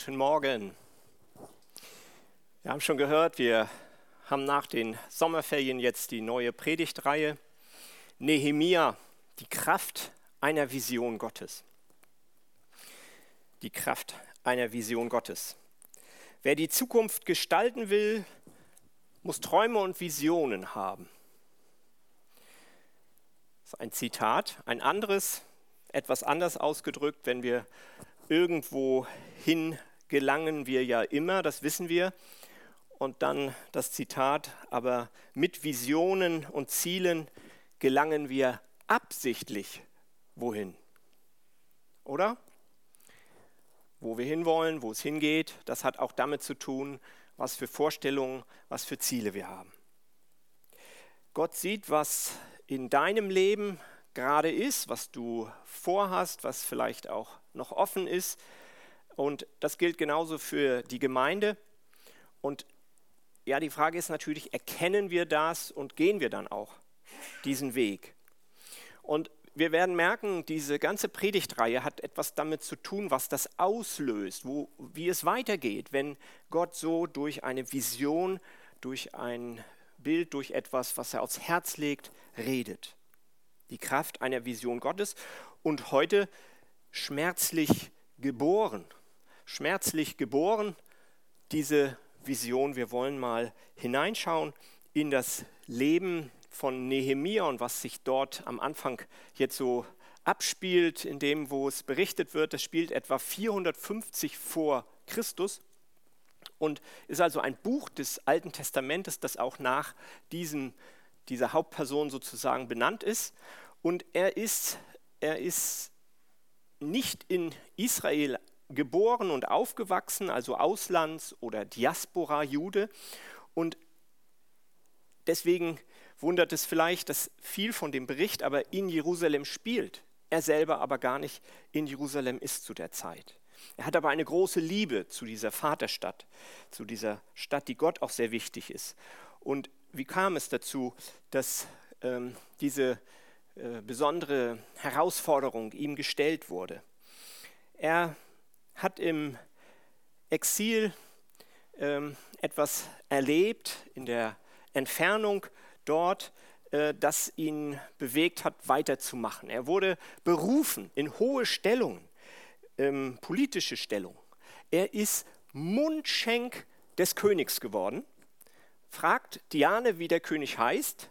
Guten Morgen. Wir haben schon gehört, wir haben nach den Sommerferien jetzt die neue Predigtreihe Nehemia, die Kraft einer Vision Gottes. Die Kraft einer Vision Gottes. Wer die Zukunft gestalten will, muss Träume und Visionen haben. Das ist ein Zitat. Ein anderes, etwas anders ausgedrückt, wenn wir irgendwo hin gelangen wir ja immer, das wissen wir. Und dann das Zitat, aber mit Visionen und Zielen gelangen wir absichtlich wohin. Oder? Wo wir hinwollen, wo es hingeht, das hat auch damit zu tun, was für Vorstellungen, was für Ziele wir haben. Gott sieht, was in deinem Leben gerade ist, was du vorhast, was vielleicht auch noch offen ist. Und das gilt genauso für die Gemeinde. Und ja, die Frage ist natürlich, erkennen wir das und gehen wir dann auch diesen Weg? Und wir werden merken, diese ganze Predigtreihe hat etwas damit zu tun, was das auslöst, wie es weitergeht, wenn Gott so durch eine Vision, durch ein Bild, durch etwas, was er aufs Herz legt, redet. Die Kraft einer Vision Gottes und heute schmerzlich geboren. Schmerzlich geboren, diese Vision. Wir wollen mal hineinschauen in das Leben von Nehemia und was sich dort am Anfang jetzt so abspielt, in dem, wo es berichtet wird. Das spielt etwa 450 vor Christus und ist also ein Buch des Alten Testamentes, das auch nach dieser Hauptperson sozusagen benannt ist. Und er ist nicht in Israel geboren und aufgewachsen, also Auslands- oder Diaspora-Jude. Und deswegen wundert es vielleicht, dass viel von dem Bericht aber in Jerusalem spielt. Er selber aber gar nicht in Jerusalem ist zu der Zeit. Er hat aber eine große Liebe zu dieser Vaterstadt, zu dieser Stadt, die Gott auch sehr wichtig ist. Und wie kam es dazu, dass diese besondere Herausforderung ihm gestellt wurde? Er hat im Exil etwas erlebt, in der Entfernung dort, das ihn bewegt hat, weiterzumachen. Er wurde berufen in hohe Stellungen, politische Stellungen. Er ist Mundschenk des Königs geworden. Fragt Diane, wie der König heißt.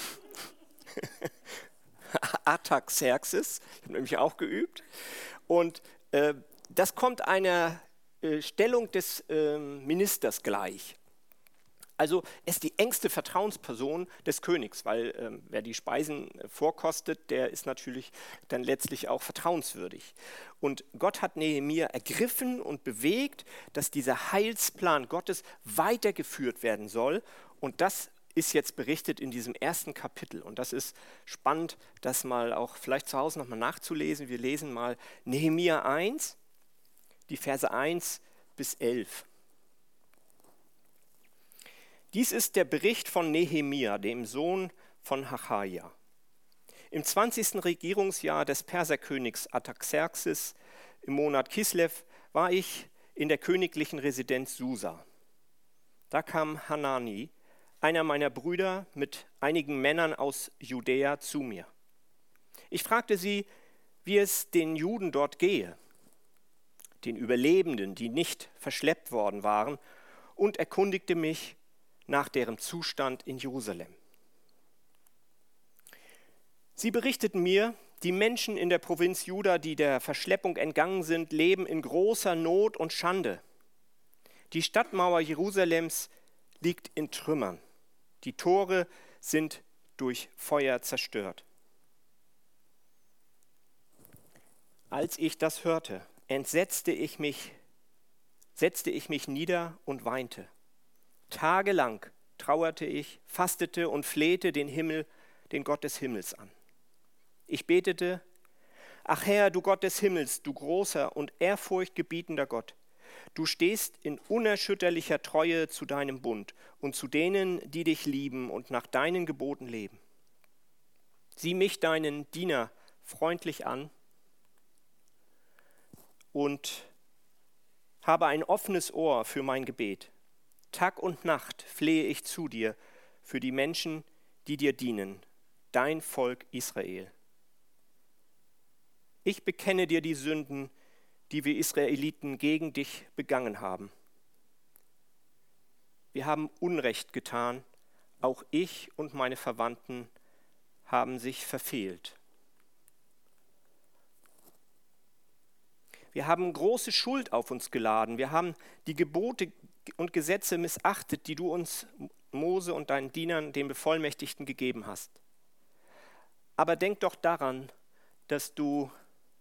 Artaxerxes, ich habe nämlich auch geübt. Und das kommt einer Stellung des Ministers gleich. Also er ist die engste Vertrauensperson des Königs, weil wer die Speisen vorkostet, der ist natürlich dann letztlich auch vertrauenswürdig. Und Gott hat Nehemia ergriffen und bewegt, dass dieser Heilsplan Gottes weitergeführt werden soll. Und das ist jetzt berichtet in diesem ersten Kapitel. Und das ist spannend, das mal auch vielleicht zu Hause nochmal nachzulesen. Wir lesen mal Nehemia 1, die Verse 1 bis 11. Dies ist der Bericht von Nehemia, dem Sohn von Hachja. Im 20. Regierungsjahr des Perserkönigs Artaxerxes im Monat Kislev war ich in der königlichen Residenz Susa. Da kam Hanani, einer meiner Brüder, mit einigen Männern aus Judäa zu mir. Ich fragte sie, wie es den Juden dort gehe, den Überlebenden, die nicht verschleppt worden waren, und erkundigte mich nach deren Zustand in Jerusalem. Sie berichteten mir, die Menschen in der Provinz Juda, die der Verschleppung entgangen sind, leben in großer Not und Schande. Die Stadtmauer Jerusalems liegt in Trümmern. Die Tore sind durch Feuer zerstört. Als ich das hörte, setzte ich mich nieder und weinte. Tagelang trauerte ich, fastete und flehte den Himmel, den Gott des Himmels an. Ich betete, ach Herr, du Gott des Himmels, du großer und ehrfurchtgebietender Gott, du stehst in unerschütterlicher Treue zu deinem Bund und zu denen, die dich lieben und nach deinen Geboten leben. Sieh mich, deinen Diener, freundlich an und Habe ein offenes Ohr für mein Gebet. Tag und Nacht flehe ich zu dir für die Menschen, die dir dienen, dein Volk Israel. Ich bekenne dir die Sünden, die wir Israeliten gegen dich begangen haben. Wir haben Unrecht getan, auch ich und meine Verwandten haben sich verfehlt. Wir haben große Schuld auf uns geladen. Wir haben die Gebote und Gesetze missachtet, die du uns, Mose und deinen Dienern, den Bevollmächtigten, gegeben hast. Aber denk doch daran, dass du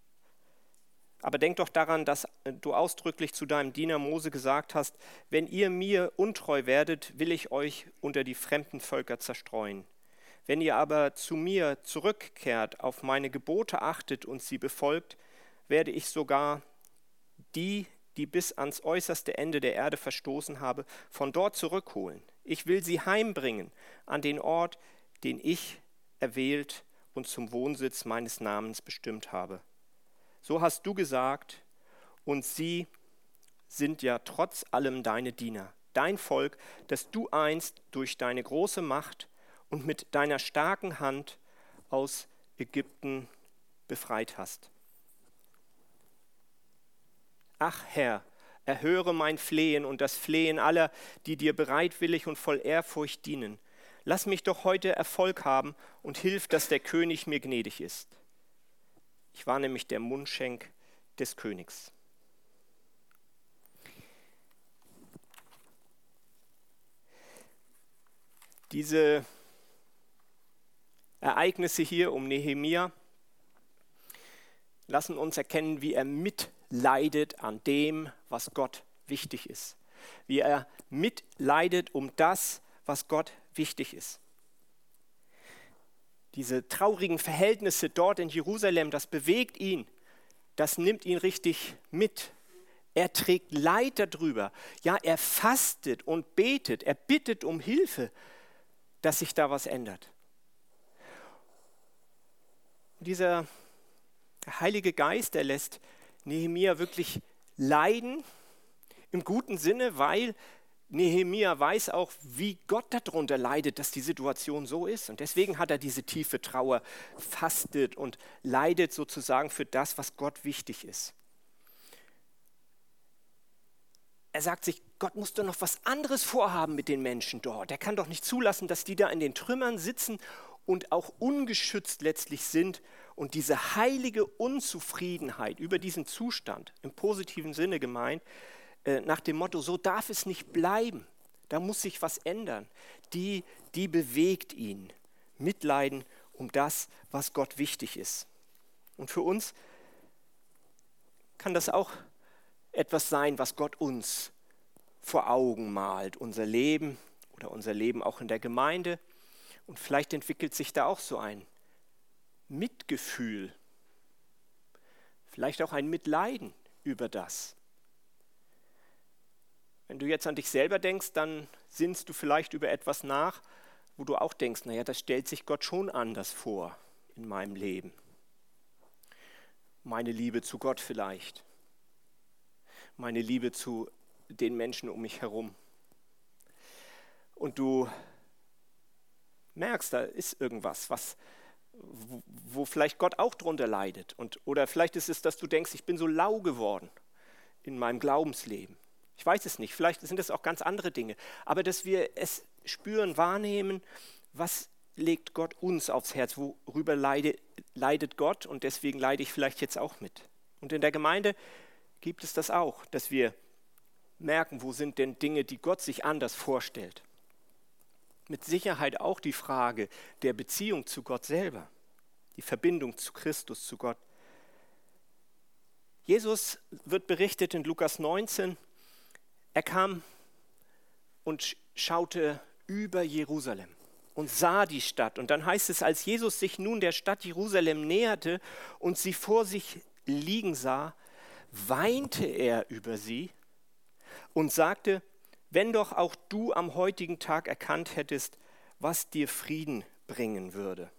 ausdrücklich zu deinem Diener Mose gesagt hast, wenn ihr mir untreu werdet, will ich euch unter die fremden Völker zerstreuen. Wenn ihr aber zu mir zurückkehrt, auf meine Gebote achtet und sie befolgt, werde ich sogar die bis ans äußerste Ende der Erde verstoßen habe, von dort zurückholen. Ich will sie heimbringen an den Ort, den ich erwählt und zum Wohnsitz meines Namens bestimmt habe. So hast du gesagt, und sie sind ja trotz allem deine Diener, dein Volk, das du einst durch deine große Macht und mit deiner starken Hand aus Ägypten befreit hast. Ach Herr, erhöre mein Flehen und das Flehen aller, die dir bereitwillig und voll Ehrfurcht dienen. Lass mich doch heute Erfolg haben und hilf, dass der König mir gnädig ist. Ich war nämlich der Mundschenk des Königs. Diese Ereignisse hier um Nehemia lassen uns erkennen, wie er mitleidet an dem, was Gott wichtig ist. Wie er mitleidet um das, was Gott wichtig ist. Diese traurigen Verhältnisse dort in Jerusalem, das bewegt ihn, das nimmt ihn richtig mit. Er trägt Leid darüber. Ja, er fastet und betet, er bittet um Hilfe, dass sich da was ändert. Dieser Heilige Geist, der lässt Nehemia wirklich leiden, im guten Sinne, weil Nehemia weiß auch, wie Gott darunter leidet, dass die Situation so ist. Und deswegen hat er diese tiefe Trauer, fastet und leidet sozusagen für das, was Gott wichtig ist. Er sagt sich, Gott muss doch noch was anderes vorhaben mit den Menschen dort. Er kann doch nicht zulassen, dass die da in den Trümmern sitzen und auch ungeschützt letztlich sind. Und diese heilige Unzufriedenheit über diesen Zustand, im positiven Sinne gemeint, nach dem Motto, so darf es nicht bleiben, da muss sich was ändern, die bewegt ihn. Mitleiden um das, was Gott wichtig ist. Und für uns kann das auch etwas sein, was Gott uns vor Augen malt, unser Leben oder unser Leben auch in der Gemeinde. Und vielleicht entwickelt sich da auch so ein Mitgefühl, vielleicht auch ein Mitleiden über das. Wenn du jetzt an dich selber denkst, dann sinnst du vielleicht über etwas nach, wo du auch denkst, naja, das stellt sich Gott schon anders vor in meinem Leben. Meine Liebe zu Gott vielleicht. Meine Liebe zu den Menschen um mich herum. Und du merkst, da ist irgendwas, wo vielleicht Gott auch drunter leidet. Oder vielleicht ist es, dass du denkst, ich bin so lau geworden in meinem Glaubensleben. Ich weiß es nicht, vielleicht sind es auch ganz andere Dinge. Aber dass wir es spüren, wahrnehmen, was legt Gott uns aufs Herz, worüber leidet Gott und deswegen leide ich vielleicht jetzt auch mit. Und in der Gemeinde gibt es das auch, dass wir merken, wo sind denn Dinge, die Gott sich anders vorstellt. Mit Sicherheit auch die Frage der Beziehung zu Gott selber, die Verbindung zu Christus, zu Gott. Jesus wird berichtet in Lukas 19, er kam und schaute über Jerusalem und sah die Stadt. Und dann heißt es, als Jesus sich nun der Stadt Jerusalem näherte und sie vor sich liegen sah, weinte er über sie und sagte, wenn doch auch du am heutigen Tag erkannt hättest, was dir Frieden bringen würde.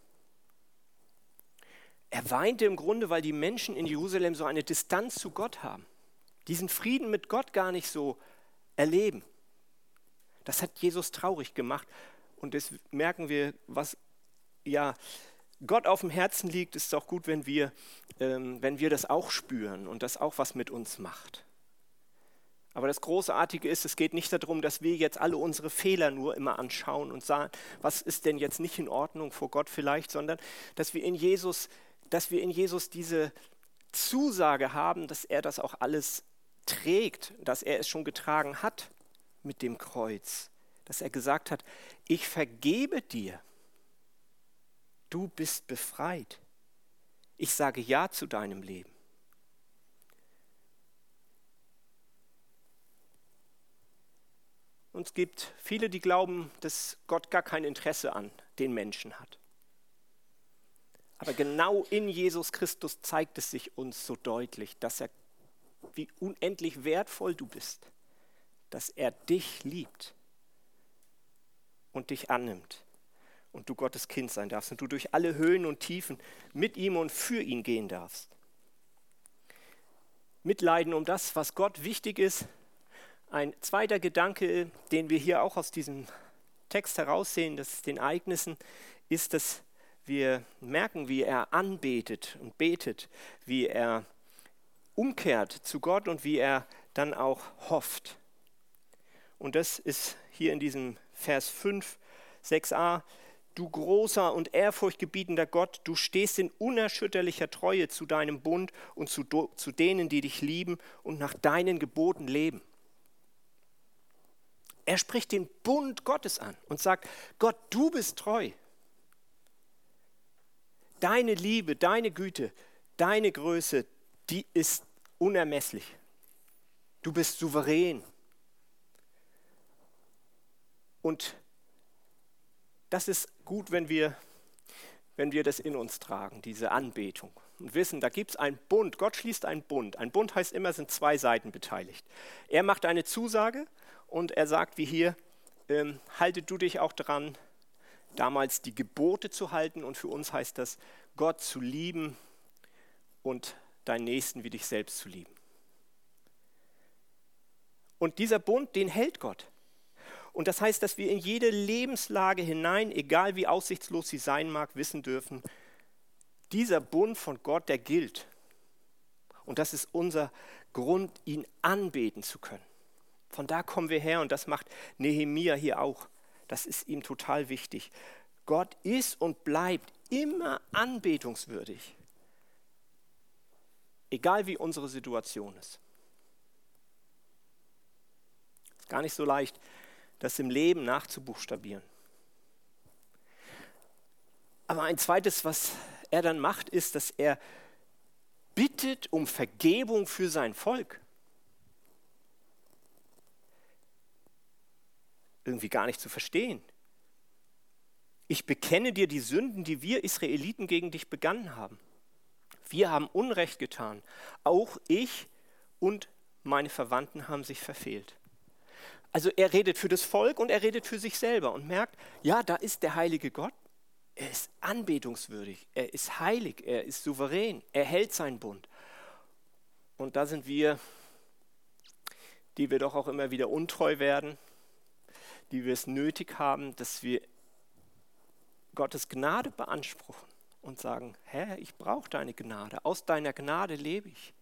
Er weinte im Grunde, weil die Menschen in Jerusalem so eine Distanz zu Gott haben. diesen Frieden mit Gott gar nicht so erleben. Das hat Jesus traurig gemacht. Und das merken wir, was ja Gott auf dem Herzen liegt, ist es auch gut, wenn wir das auch spüren und das auch was mit uns macht. Aber das Großartige ist, es geht nicht darum, dass wir jetzt alle unsere Fehler nur immer anschauen und sagen, was ist denn jetzt nicht in Ordnung vor Gott vielleicht, sondern dass wir in Jesus diese Zusage haben, dass er das auch alles trägt, dass er es schon getragen hat mit dem Kreuz, dass er gesagt hat, ich vergebe dir, du bist befreit, ich sage Ja zu deinem Leben. Und es gibt viele, die glauben, dass Gott gar kein Interesse an den Menschen hat. Aber genau in Jesus Christus zeigt es sich uns so deutlich, dass er, wie unendlich wertvoll du bist, dass er dich liebt und dich annimmt und du Gottes Kind sein darfst und du durch alle Höhen und Tiefen mit ihm und für ihn gehen darfst. Mitleiden um das, was Gott wichtig ist. Ein zweiter Gedanke, den wir hier auch aus diesem Text heraussehen, den Ereignissen, ist, dass wir merken, wie er anbetet und betet, wie er umkehrt zu Gott und wie er dann auch hofft. Und das ist hier in diesem Vers 5, 6a, du großer und ehrfurchtgebietender Gott, du stehst in unerschütterlicher Treue zu deinem Bund und zu denen, die dich lieben und nach deinen Geboten leben. Er spricht den Bund Gottes an und sagt, Gott, du bist treu. Deine Liebe, deine Güte, deine Größe, die ist unermesslich. Du bist souverän. Und das ist gut, wenn wir das in uns tragen, diese Anbetung. Und wissen, da gibt es einen Bund. Gott schließt einen Bund. Ein Bund heißt immer, sind zwei Seiten beteiligt. Er macht eine Zusage und er sagt, wie hier, halte du dich auch dran, damals die Gebote zu halten. Und für uns heißt das, Gott zu lieben und deinen Nächsten wie dich selbst zu lieben. Und dieser Bund, den hält Gott. Und das heißt, dass wir in jede Lebenslage hinein, egal wie aussichtslos sie sein mag, wissen dürfen, dieser Bund von Gott, der gilt. Und das ist unser Grund, ihn anbeten zu können. Von da kommen wir her und das macht Nehemia hier auch. Das ist ihm total wichtig. Gott ist und bleibt immer anbetungswürdig. Egal wie unsere Situation ist. Ist gar nicht so leicht, das im Leben nachzubuchstabieren. Aber ein zweites, was er dann macht, ist, dass er bittet um Vergebung für sein Volk. Irgendwie gar nicht zu verstehen. Ich bekenne dir die Sünden, die wir Israeliten gegen dich begangen haben. Wir haben Unrecht getan. Auch ich und meine Verwandten haben sich verfehlt. Also er redet für das Volk und er redet für sich selber und merkt, ja, da ist der heilige Gott. Er ist anbetungswürdig, er ist heilig, er ist souverän, er hält seinen Bund. Und da sind wir, die wir doch auch immer wieder untreu werden, die wir es nötig haben, dass wir Gottes Gnade beanspruchen und sagen, Herr, ich brauche deine Gnade, aus deiner Gnade lebe ich.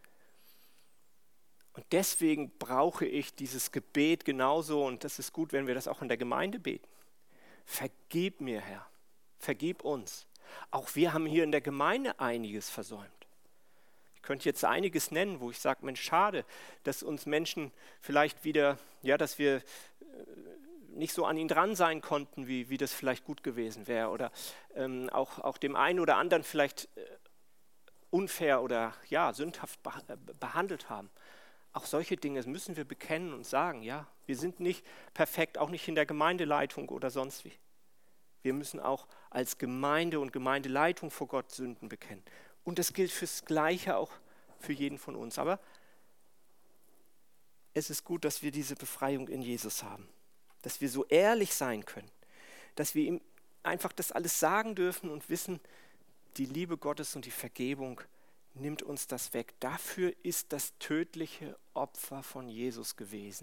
Und deswegen brauche ich dieses Gebet genauso und das ist gut, wenn wir das auch in der Gemeinde beten. Vergib mir, Herr, vergib uns. Auch wir haben hier in der Gemeinde einiges versäumt. Ich könnte jetzt einiges nennen, wo ich sage, Mensch, schade, dass uns Menschen vielleicht wieder, ja, dass wir nicht so an ihn dran sein konnten, wie das vielleicht gut gewesen wäre oder auch dem einen oder anderen vielleicht unfair oder ja, sündhaft behandelt haben. Auch solche Dinge müssen wir bekennen und sagen, ja, wir sind nicht perfekt, auch nicht in der Gemeindeleitung oder sonst wie. Wir müssen auch als Gemeinde und Gemeindeleitung vor Gott Sünden bekennen. Und das gilt fürs Gleiche auch für jeden von uns. Aber es ist gut, dass wir diese Befreiung in Jesus haben. Dass wir so ehrlich sein können. Dass wir ihm einfach das alles sagen dürfen und wissen, die Liebe Gottes und die Vergebung, nimmt uns das weg. Dafür ist das tödliche Opfer von Jesus gewesen.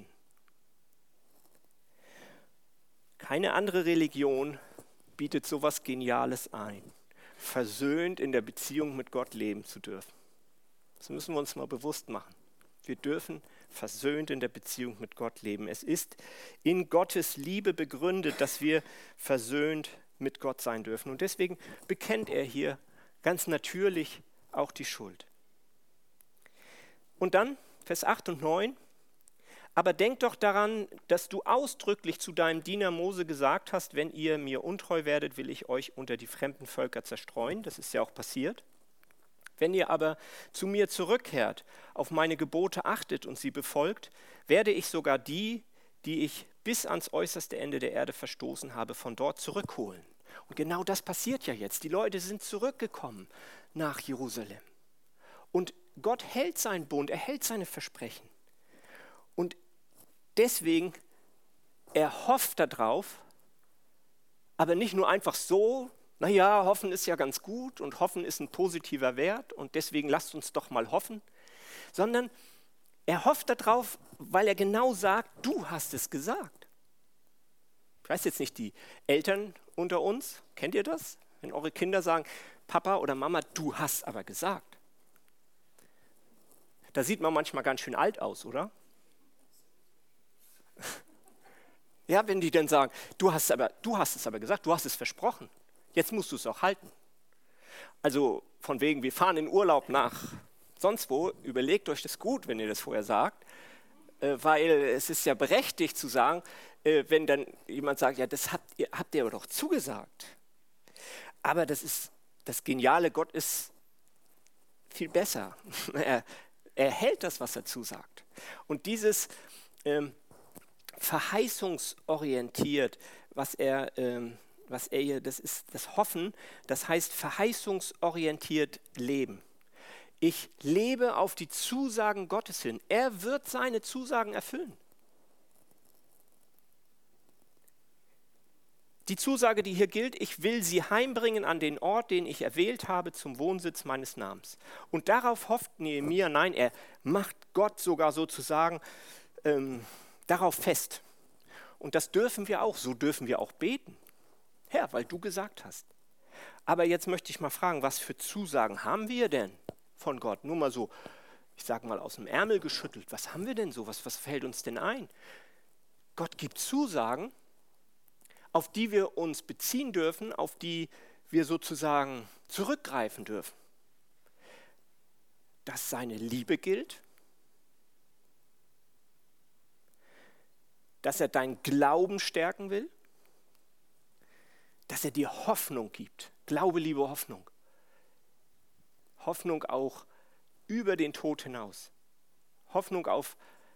Keine andere Religion bietet sowas Geniales ein, versöhnt in der Beziehung mit Gott leben zu dürfen. Das müssen wir uns mal bewusst machen. Wir dürfen versöhnt in der Beziehung mit Gott leben. Es ist in Gottes Liebe begründet, dass wir versöhnt mit Gott sein dürfen. Und deswegen bekennt er hier ganz natürlich auch die Schuld. Und dann, Vers 8 und 9, aber denk doch daran, dass du ausdrücklich zu deinem Diener Mose gesagt hast, wenn ihr mir untreu werdet, will ich euch unter die fremden Völker zerstreuen. Das ist ja auch passiert. Wenn ihr aber zu mir zurückkehrt, auf meine Gebote achtet und sie befolgt, werde ich sogar die ich bis ans äußerste Ende der Erde verstoßen habe, von dort zurückholen. Und genau das passiert ja jetzt. Die Leute sind zurückgekommen nach Jerusalem. Und Gott hält seinen Bund, er hält seine Versprechen. Und deswegen, er hofft darauf, aber nicht nur einfach so, naja, hoffen ist ja ganz gut und hoffen ist ein positiver Wert und deswegen lasst uns doch mal hoffen, sondern er hofft darauf, weil er genau sagt, du hast es gesagt. Ich weiß jetzt nicht, die Eltern unter uns, kennt ihr das? Wenn eure Kinder sagen, Papa oder Mama, du hast aber gesagt. Da sieht man manchmal ganz schön alt aus, oder? Ja, wenn die dann sagen, du hast es aber gesagt, du hast es versprochen. Jetzt musst du es auch halten. Also von wegen, wir fahren in Urlaub nach sonst wo, überlegt euch das gut, wenn ihr das vorher sagt, weil es ist ja berechtigt zu sagen, wenn dann jemand sagt, ja, das habt ihr aber doch zugesagt. Aber das Geniale, Gott ist viel besser. Er hält das, was er zusagt. Und dieses verheißungsorientiert, was er hier, das ist das Hoffen, das heißt verheißungsorientiert leben. Ich lebe auf die Zusagen Gottes hin. Er wird seine Zusagen erfüllen. Die Zusage, die hier gilt, ich will sie heimbringen an den Ort, den ich erwählt habe, zum Wohnsitz meines Namens. Und darauf hofft Nehemia, nein, er macht Gott sogar sozusagen darauf fest. Und das dürfen wir auch, so dürfen wir auch beten. Herr, weil du gesagt hast. Aber jetzt möchte ich mal fragen, was für Zusagen haben wir denn von Gott? Nur mal so, ich sage mal aus dem Ärmel geschüttelt. Was haben wir denn so? Was fällt uns denn ein? Gott gibt Zusagen, auf die wir uns beziehen dürfen, auf die wir sozusagen zurückgreifen dürfen. Dass seine Liebe gilt, dass er deinen Glauben stärken will, dass er dir Hoffnung gibt. Glaube, Liebe, Hoffnung. Hoffnung auch über den Tod hinaus. Hoffnung auf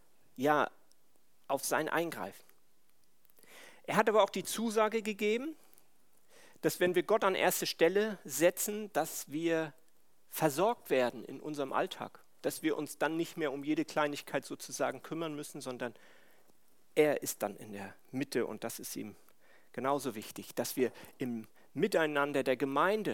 sein Eingreifen. Er hat aber auch die Zusage gegeben, dass wenn wir Gott an erste Stelle setzen, dass wir versorgt werden in unserem Alltag. Dass wir uns dann nicht mehr um jede Kleinigkeit sozusagen kümmern müssen, sondern er ist dann in der Mitte und das ist ihm genauso wichtig, dass wir im Miteinander der Gemeinde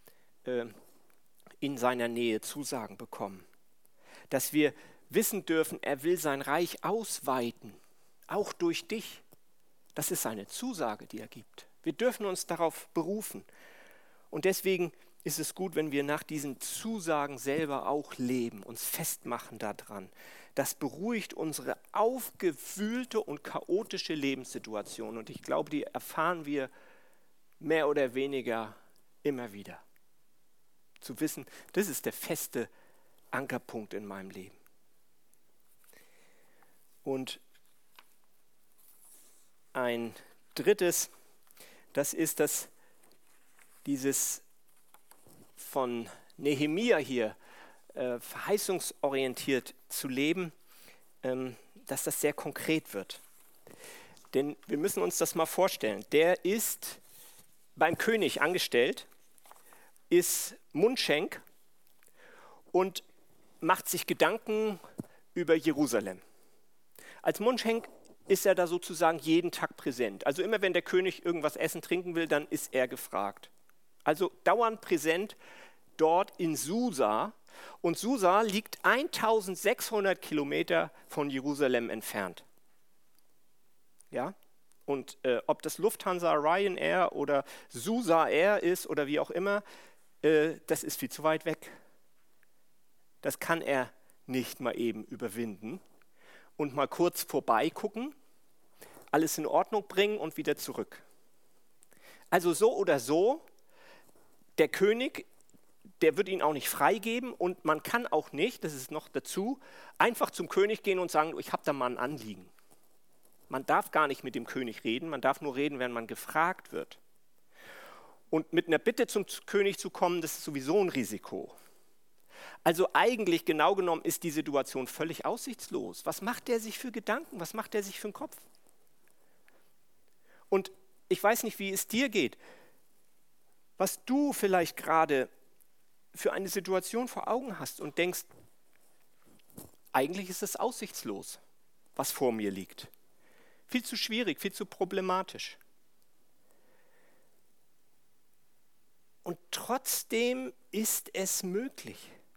in seiner Nähe Zusagen bekommen. Dass wir wissen dürfen, er will sein Reich ausweiten, auch durch dich. Das ist seine Zusage, die er gibt. Wir dürfen uns darauf berufen. Und deswegen ist es gut, wenn wir nach diesen Zusagen selber auch leben, uns festmachen daran. Das beruhigt unsere aufgewühlte und chaotische Lebenssituation. Und ich glaube, die erfahren wir mehr oder weniger immer wieder. Zu wissen, das ist der feste Ankerpunkt in meinem Leben. Und ein drittes, das ist dieses von Nehemia hier, verheißungsorientiert zu leben, dass das sehr konkret wird. Denn wir müssen uns das mal vorstellen. Der ist beim König angestellt, ist Mundschenk und macht sich Gedanken über Jerusalem. Als Mundschenk ist er da sozusagen jeden Tag präsent. Also immer wenn der König irgendwas essen, trinken will, dann ist er gefragt. Also dauernd präsent dort in Susa Und Susa liegt 1600 Kilometer von Jerusalem entfernt. Ja? Und ob das Lufthansa, Ryanair oder Susa Air ist oder wie auch immer, das ist viel zu weit weg. Das kann er nicht mal eben überwinden und mal kurz vorbeigucken, alles in Ordnung bringen und wieder zurück. Also so oder so, der König, der wird ihn auch nicht freigeben und man kann auch nicht, das ist noch dazu, einfach zum König gehen und sagen, ich habe da mal ein Anliegen. Man darf gar nicht mit dem König reden, man darf nur reden, wenn man gefragt wird. Und mit einer Bitte zum König zu kommen, das ist sowieso ein Risiko. Also eigentlich, genau genommen, ist die Situation völlig aussichtslos. Was macht der sich für Gedanken? Was macht der sich für einen Kopf? Und ich weiß nicht, wie es dir geht, was du vielleicht gerade für eine Situation vor Augen hast und denkst, eigentlich ist es aussichtslos, was vor mir liegt. Viel zu schwierig, viel zu problematisch. Und trotzdem ist es möglich.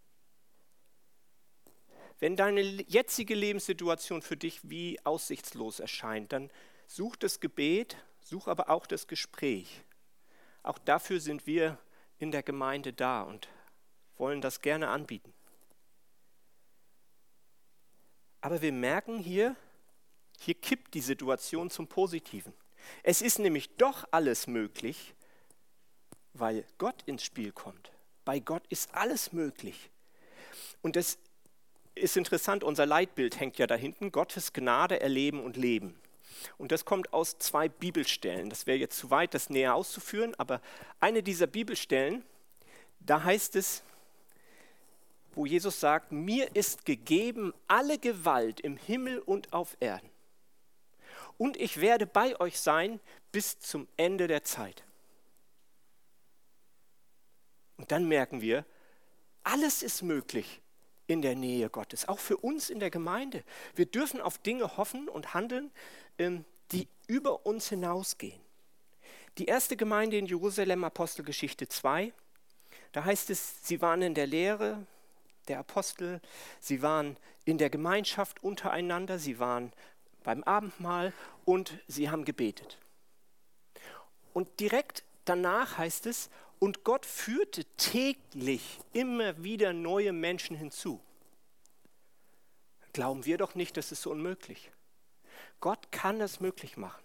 Wenn deine jetzige Lebenssituation für dich wie aussichtslos erscheint, dann such das Gebet, such aber auch das Gespräch. Auch dafür sind wir in der Gemeinde da und wollen das gerne anbieten. Aber wir merken hier kippt die Situation zum Positiven. Es ist nämlich doch alles möglich, weil Gott ins Spiel kommt. Bei Gott ist alles möglich. Und das ist interessant, unser Leitbild hängt ja da hinten, Gottes Gnade erleben und leben. Und das kommt aus 2 Bibelstellen. Das wäre jetzt zu weit, das näher auszuführen, aber eine dieser Bibelstellen, da heißt es, wo Jesus sagt, mir ist gegeben alle Gewalt im Himmel und auf Erden. Und ich werde bei euch sein bis zum Ende der Zeit. Und dann merken wir, alles ist möglich in der Nähe Gottes, auch für uns in der Gemeinde. Wir dürfen auf Dinge hoffen und handeln, die über uns hinausgehen. Die erste Gemeinde in Jerusalem, Apostelgeschichte 2, da heißt es, sie waren in der Lehre der Apostel, sie waren in der Gemeinschaft untereinander, sie waren beim Abendmahl und sie haben gebetet. Und direkt danach heißt es, und Gott führte täglich immer wieder neue Menschen hinzu. Glauben wir doch nicht, das ist so unmöglich. Gott kann es möglich machen.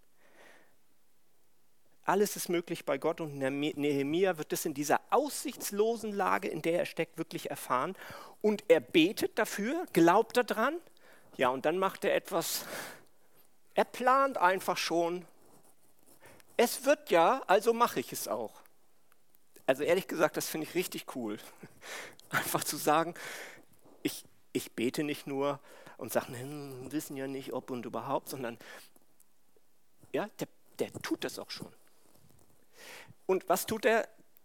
Alles ist möglich bei Gott und Nehemia wird es in dieser aussichtslosen Lage, in der er steckt, wirklich erfahren. Und er betet dafür, glaubt daran. Ja, und dann macht er etwas, er plant einfach schon. Es wird ja, also mache ich es auch. Also ehrlich gesagt, das finde ich richtig cool. Einfach zu sagen, ich bete nicht nur und sage, wissen ja nicht, ob und überhaupt, sondern ja, der tut das auch schon. Und was tut er?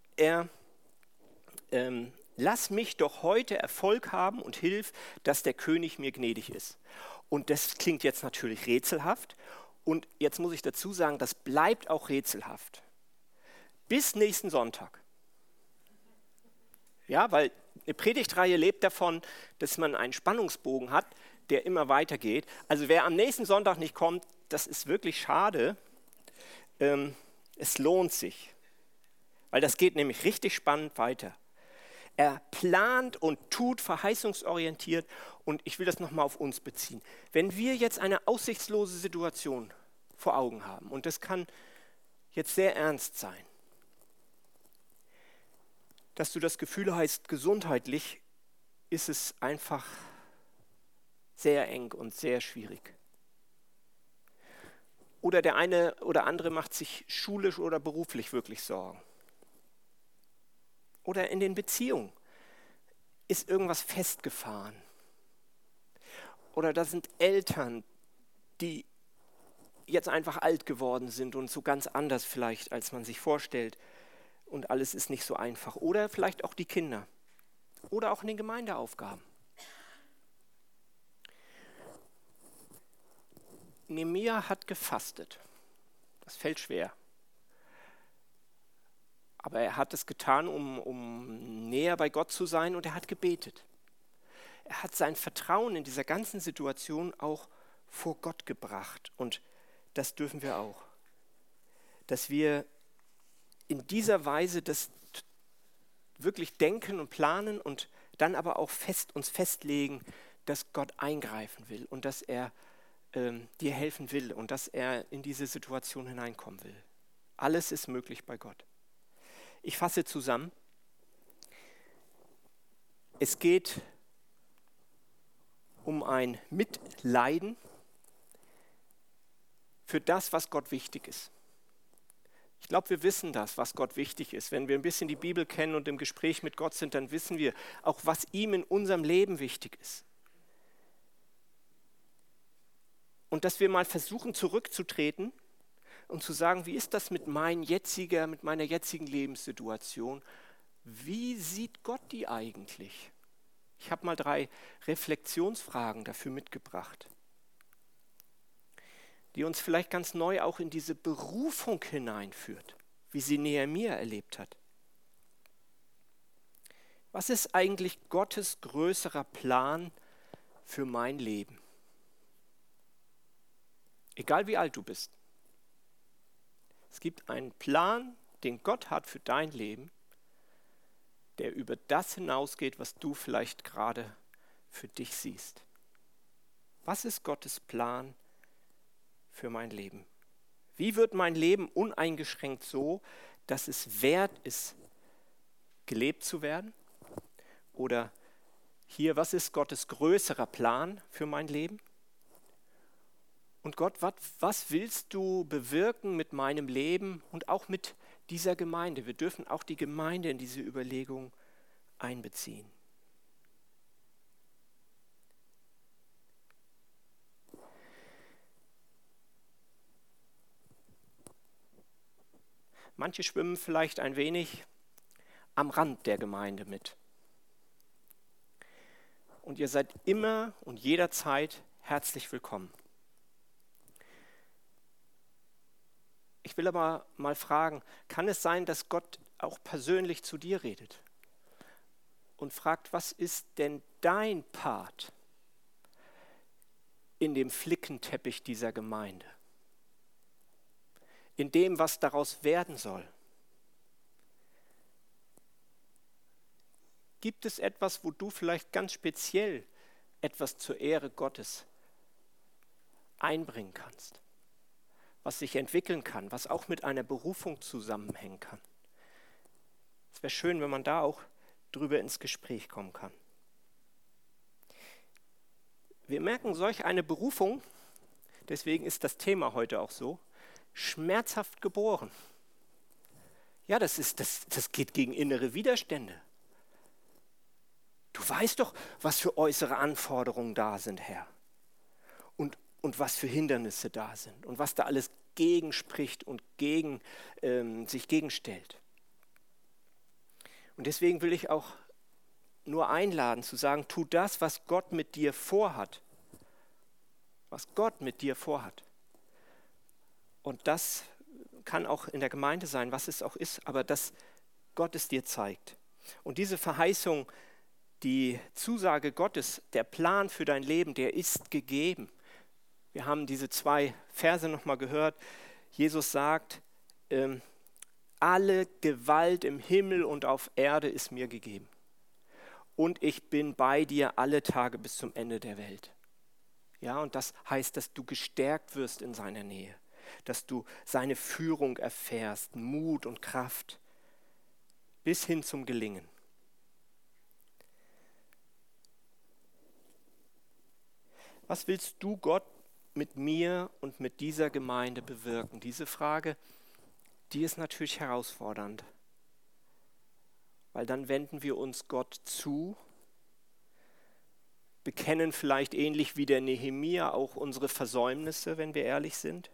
Lass mich doch heute Erfolg haben und hilf, dass der König mir gnädig ist. Und das klingt jetzt natürlich rätselhaft. Und jetzt muss ich dazu sagen, das bleibt auch rätselhaft. Bis nächsten Sonntag. Ja, weil eine Predigtreihe lebt davon, dass man einen Spannungsbogen hat, der immer weitergeht. Also wer am nächsten Sonntag nicht kommt, das ist wirklich schade. Es lohnt sich, weil das geht nämlich richtig spannend weiter. Er plant und tut verheißungsorientiert und ich will das nochmal auf uns beziehen. Wenn wir jetzt eine aussichtslose Situation vor Augen haben und das kann jetzt sehr ernst sein, dass du das Gefühl hast, gesundheitlich ist es einfach sehr eng und sehr schwierig. Oder der eine oder andere macht sich schulisch oder beruflich wirklich Sorgen. Oder in den Beziehungen ist irgendwas festgefahren. Oder da sind Eltern, die jetzt einfach alt geworden sind und so ganz anders vielleicht, als man sich vorstellt. Und alles ist nicht so einfach. Oder vielleicht auch die Kinder. Oder auch in den Gemeindeaufgaben. Nehemia hat gefastet. Das fällt schwer. Aber er hat es getan, um näher bei Gott zu sein, und er hat gebetet. Er hat sein Vertrauen in dieser ganzen Situation auch vor Gott gebracht. Und das dürfen wir auch. Dass wir in dieser Weise das wirklich denken und planen und dann aber auch uns festlegen, dass Gott eingreifen will und dass er dir helfen will und dass er in diese Situation hineinkommen will. Alles ist möglich bei Gott. Ich fasse zusammen. Es geht um ein Mitleiden für das, was Gott wichtig ist. Ich glaube, wir wissen das, was Gott wichtig ist. Wenn wir ein bisschen die Bibel kennen und im Gespräch mit Gott sind, dann wissen wir auch, was ihm in unserem Leben wichtig ist. Und dass wir mal versuchen, zurückzutreten und zu sagen, wie ist das mit meiner jetzigen Lebenssituation? Wie sieht Gott die eigentlich? Ich habe mal 3 Reflexionsfragen dafür mitgebracht, die uns vielleicht ganz neu auch in diese Berufung hineinführt, wie sie Nehemia erlebt hat. Was ist eigentlich Gottes größerer Plan für mein Leben? Egal wie alt du bist. Es gibt einen Plan, den Gott hat für dein Leben, der über das hinausgeht, was du vielleicht gerade für dich siehst. Was ist Gottes Plan für mein Leben? Wie wird mein Leben uneingeschränkt so, dass es wert ist, gelebt zu werden? Oder hier, was ist Gottes größerer Plan für mein Leben? Und Gott, was willst du bewirken mit meinem Leben und auch mit dieser Gemeinde? Wir dürfen auch die Gemeinde in diese Überlegung einbeziehen. Manche schwimmen vielleicht ein wenig am Rand der Gemeinde mit. Und ihr seid immer und jederzeit herzlich willkommen. Ich will aber mal fragen, kann es sein, dass Gott auch persönlich zu dir redet und fragt, was ist denn dein Part in dem Flickenteppich dieser Gemeinde? In dem, was daraus werden soll? Gibt es etwas, wo du vielleicht ganz speziell etwas zur Ehre Gottes einbringen kannst? Was sich entwickeln kann, was auch mit einer Berufung zusammenhängen kann. Es wäre schön, wenn man da auch drüber ins Gespräch kommen kann. Wir merken, solch eine Berufung, deswegen ist das Thema heute auch so, schmerzhaft geboren. Ja, das geht gegen innere Widerstände. Du weißt doch, was für äußere Anforderungen da sind, Herr. Und was für Hindernisse da sind und was da alles gegenspricht und sich gegenstellt. Und deswegen will ich auch nur einladen zu sagen, tu das, was Gott mit dir vorhat. Was Gott mit dir vorhat. Und das kann auch in der Gemeinde sein, was es auch ist, aber dass Gott es dir zeigt. Und diese Verheißung, die Zusage Gottes, der Plan für dein Leben, der ist gegeben. Wir haben diese 2 Verse nochmal gehört. Jesus sagt, alle Gewalt im Himmel und auf Erde ist mir gegeben. Und ich bin bei dir alle Tage bis zum Ende der Welt. Ja, und das heißt, dass du gestärkt wirst in seiner Nähe. Dass du seine Führung erfährst, Mut und Kraft bis hin zum Gelingen. Was willst du Gott mit mir und mit dieser Gemeinde bewirken? Diese Frage, die ist natürlich herausfordernd, weil dann wenden wir uns Gott zu, bekennen vielleicht ähnlich wie der Nehemia auch unsere Versäumnisse, wenn wir ehrlich sind.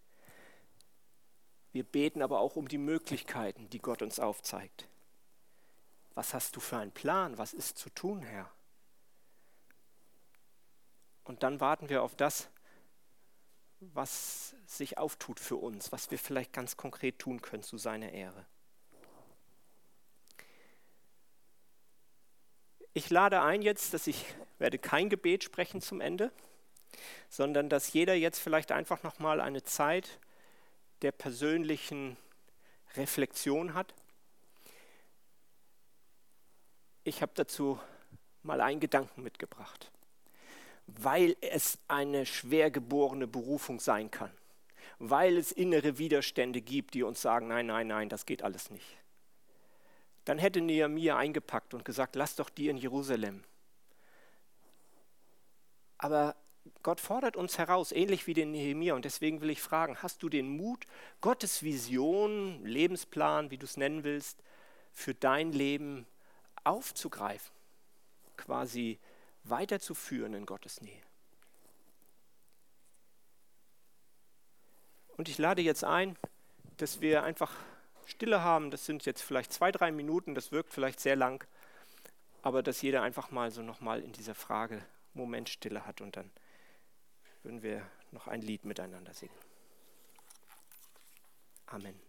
Wir beten aber auch um die Möglichkeiten, die Gott uns aufzeigt. Was hast du für einen Plan? Was ist zu tun, Herr? Und dann warten wir auf das, was sich auftut für uns, was wir vielleicht ganz konkret tun können zu seiner Ehre. Ich lade ein jetzt, dass ich werde kein Gebet sprechen zum Ende, sondern dass jeder jetzt vielleicht einfach nochmal eine Zeit der persönlichen Reflexion hat. Ich habe dazu mal einen Gedanken mitgebracht, weil es eine schwer geborene Berufung sein kann, weil es innere Widerstände gibt, die uns sagen, nein, nein, nein, das geht alles nicht. Dann hätte Nehemia eingepackt und gesagt, lass doch die in Jerusalem. Aber Gott fordert uns heraus, ähnlich wie den Nehemia, und deswegen will ich fragen, hast du den Mut, Gottes Vision, Lebensplan, wie du es nennen willst, für dein Leben aufzugreifen, quasi weiterzuführen in Gottes Nähe? Und ich lade jetzt ein, dass wir einfach Stille haben. Das sind jetzt vielleicht 2-3 Minuten, das wirkt vielleicht sehr lang, aber dass jeder einfach mal so nochmal in dieser Frage Moment Stille hat und dann würden wir noch ein Lied miteinander singen. Amen.